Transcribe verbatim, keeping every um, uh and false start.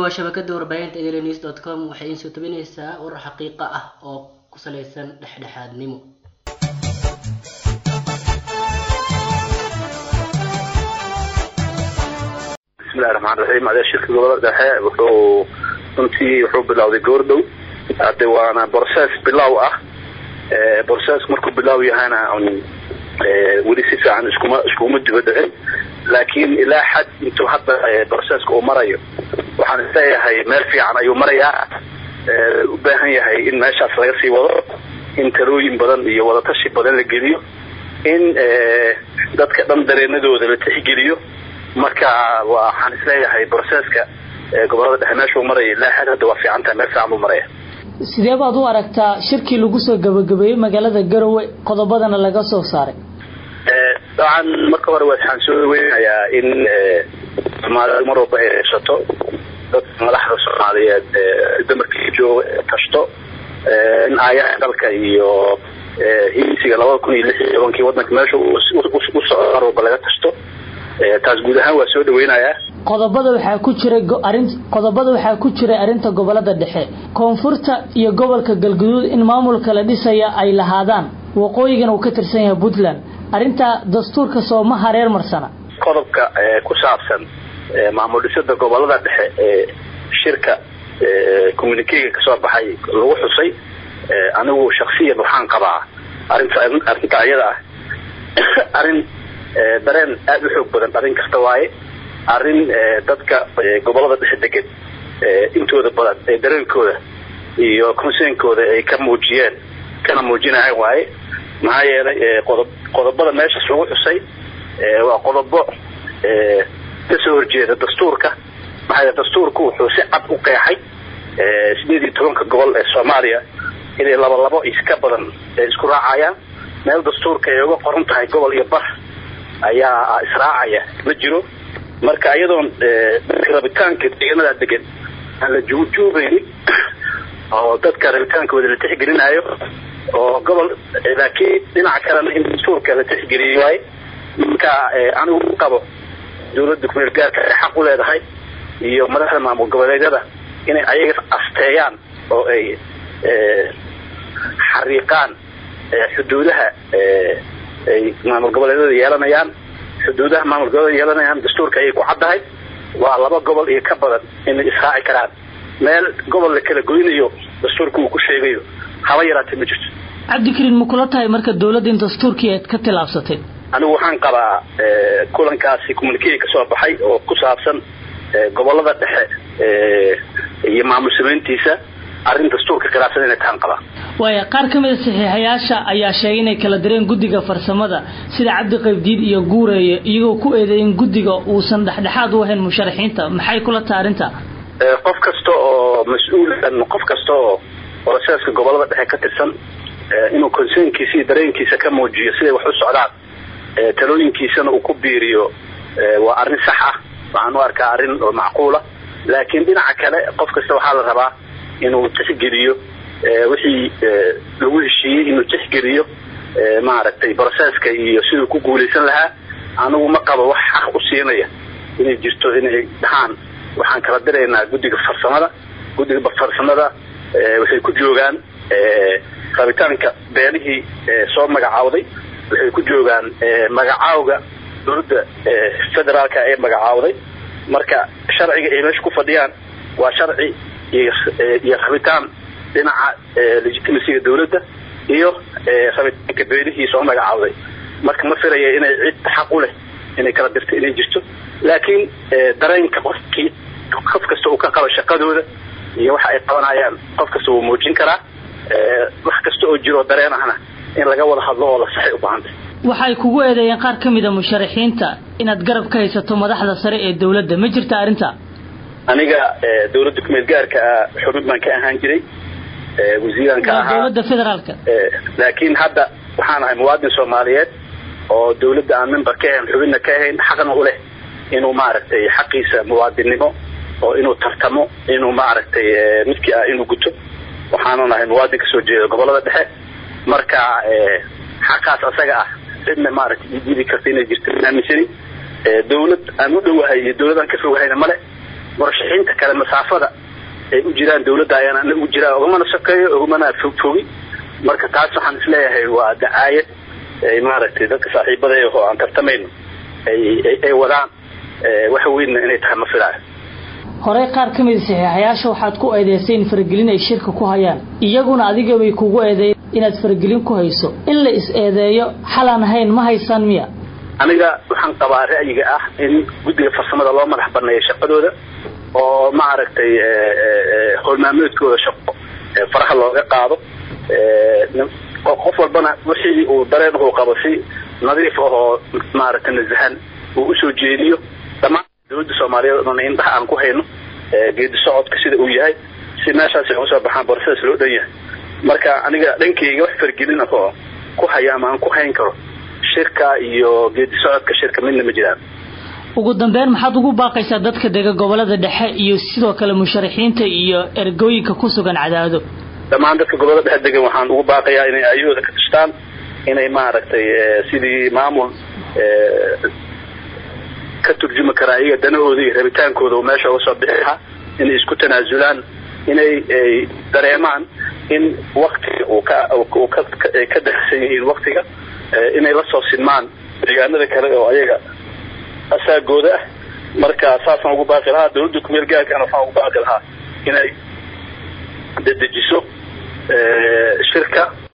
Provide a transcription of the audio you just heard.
waa shabakada warbaahinta daily news dot com waxay soo tabinaysaa warar xaqiiqo ah oo ku saleysan dhexdhexaadnimo. bismillaahir rahmaanir rahiim ada shirkadu wada dhexe wuxuu runtii wuxuu bilowday goordow hadda waana process bilow ah ee process markuu bilow yahana ee wali si fiican iskuma iskuma dibadeen laakiin ilaa xad intuu hadda processka uu marayo waxaan isleeyahay meel fiican ayuu marayaa ee u baahan yahay in meeshaas laga sii wado in talooyin badan iyo wada tashi badan la geliyo in dadka dhan dareenadooda la tixgeliyo marka waxaan isleeyahay processka gobolada dhexe meesha uu marayo ilaa xad hadda waa fiican tahay meel fiican uu maraya. sidee baad u aragtaa shirkii lagu soo gabagabeeyay magaalada Garowe qodobadana laga soo saaray ee daan marka hore waxaan soo weynayaa in Soomaaliya mar walba ay heshato dad madaxda Soomaaliyeed ee damarkii jooga tashto in ayaha dalka iyo hisiga laba kun iyo lix iyo toban wadanka meesha u socdo laga tashto taas guud ahaan waa soo dhaweynayaa. qodobada waxa ku jira arin qodobada waxa ku jira arinta gobolada dhexe koonfurta iyo gobolka Galgaduud in maamulka la dhisaya ay lahaadaan waqooyigan uu ka tirsan yahay Puntland arinta dastuurka Soomaha reer marsana qodobka ku saabsan maamul dhisida gobolada dhexe ee shirka communique ka soo baxay lagu xusay anigu shakhsiyan waxaan qabaa arinta arinta ayada ah arin dareen aad u xoog badan arin kasta waaye arin dadka gobolada dhexe degan intooda badan ee dareenkooda iyo concern-kooda ay ka muujiyeen kana muujinayaan waaye maxaa yeelay qodob qodobada meesha lagu xusay waa qodobo ka soo horjeeda dastuurka maxaa dastuurku wuxuu si cad u qeexay sideed iyo toban gobol ee Soomaaliya inay laba labo iska badan isku raacayaan meel dastuurka ay uga qoran tahay gobol iyo bar ayaa israacaya ma jiro marka ayadoon rabitaanka deegaanada degan aan la juujuubayn oo dadka rabitaankooda la tixgelinayo oo gobol laakiin dhinaca kalena in dastuurka la tixgeliyo marka anigu qabo dawladda ku meel gaarka xaq u leedahay iyo madaxda maamul goboleedyada inay ayaga asteeyaan oo ay xariiqaan xuduudaha ay maamul goboleedyada yeelanayaan xuduudaha maamul goboleedyada yeelanayaan dastuurka ay ku caddahay waa laba gobol iyo ka badan in israaci karaan meel gobol la kala goynayo dastuurku uu ku sheegayo haba yaraatay ma jirto. Cabdikariin ma kula tahay marka dawladda in dastuurkii ay ka tilaabsatay anigu waxaan qabaa kulankaasi communique ka soo baxay oo ku saabsan gobolada dhexe iyo maamul sameyntiisa arin dastuurka khilaafsan inay taan qabaa. Waya qaar kamid ah saxiixayaasha ayaa sheegay inay kala direen guddiga farsamada sida Cabdi Qaybdiid iyo Guureeye iyagoo ku eedeeyeen guddiga uusan dhexdhexaad u ahayn musharaxiinta maxay kula taarinta qof kasta oo mas'uul ah qof kasta oo processka gobolada dhexe ka tirsan inuu concern-kiisa iyo dareenkiisa ka muujiyo sida wax u socdaan talooyinkiisana uu ku biiriyo waa arrin sax ah waxaan u arkaa arrin macquul ah laakiin dhinaca kale qof kasta waxaa la rabaa inuu tixgeliyo wixii lagu heshiiyey inuu tixgeliyo maaragtay processka iyo siduu ku guuleysan lahaa anigu ma qabo wax xaq u siinaya inay jirto inay dhaxaan waxaan kala direynaa guddiga farsamada guddiga farsamada waxay ku joogaan rabitaanka beelihii soo magacaawday waxay ku joogaan magacaawga dawladda federaalka ee magacaawday marka sharciga ay meesha ku fadhiyaan waa sharci iyo rabitaan dhinaca legitimacy dawladda iyo rabitaanka beelihii soo magacaawday marka ma filaya inay cid xaq u leh inay kala dirto inay jirto laakiin dareenka qofkii qof kasta uu ka qabo shaqadooda iyo waxa ay qabanayaan qof kasta uu muujin karaa wax kasta oo jiro dareen ahna in laga wada hadlo oo la saxay u baahantay. waxay kugu eedeeyeen qaar kamid ah musharaxiinta inaad garab ka haysato madaxda sare ee dawladda ma jirta arinta aniga dawladda ku meel gaarka xubin baan ka ahaan jiray wasiiranka ahaa dawladda federaalka laakiin hadda waxaan ahay muwaadin Soomaaliyeed oo dawladda aan member ka ahayn xubinna ka ahayn xaqna u leh inuu maaragtay xaqiisa muwaadinimo oo inuu tartamo inuu maaragtay midkii ah inuu guto waxaan nahay muwaadin ka soo jeeda gobolada dhexe marka xaqaas asaga ah sidna maaragtay diidi kartay inay jirto aaminsan dawlad aan u dhawahay dawladan ka fogahayna male murashaxiinta kale masaafada ay u jiraan dawladda ayaan anagu u jiraa ugama shaqeeyo ugama fogfogi marka taas waxaan isleeyahay waa dacaayad ay maaragtay dadka saaxiibada oo aan tartamayno ay ay wadaan waxa weyn inay tahay ma filaayo hore qaar ka mid ah saxiixayaasha waxaad ku eedeyseen faragelin ay shirka ku hayaan iyaguna adiga way kugu eedeeyeen inaad faragelin ku hayso in la is eedeeyo xalan hayn ma haysan miya aniga waxaan qabaa ra'yiga ah in guddiga farsamada loo madax banneeyo shaqadooda oo maaragtay howlmaameedkooda shaqo faraha looga qaado qof walbana wixii uu dareen uu qabo si nadiif ah oo maaragtay nazahan uu u soo jeediyo dhammaan dawladda Soomaaliyeed oo indhaha aan ku hayno geedi socodka sida uu yahay si meeshaas ay u soo baxaan process loo dhan yahay marka aniga dhankeyga wax fargelin ah oo ku haya ama aan ku hayn karo shirka iyo geedi socodka shirka midna ma jiraan ugu dambeyn maxaad ugu baaqaysaa dadka deega gobolada dhexe iyo sidoo kale musharaxiinta iyo ergooyinka ku sugan Cadaado dhammaan dadka gobolada dhexe degan waxaan ugu baaqayaa inay ayooda ka tashtaan inay maaragtay sidii maamul ka turjuma kara iyaga danahooda iyo rabitaankooda oo meesha uga soo bixi lahaa inay isku tanaasulaan inay dareemaan in waqtiga uu ka uu ka ka daxsan yihiin waqtiga inay la soo sinmaan deegaanada kale oo ayaga asaagooda marka saasan ugu baaqi lahaa dawladda ku meel gaarka ana waxaan ugu baaqi lahaa inay dedejiso shirka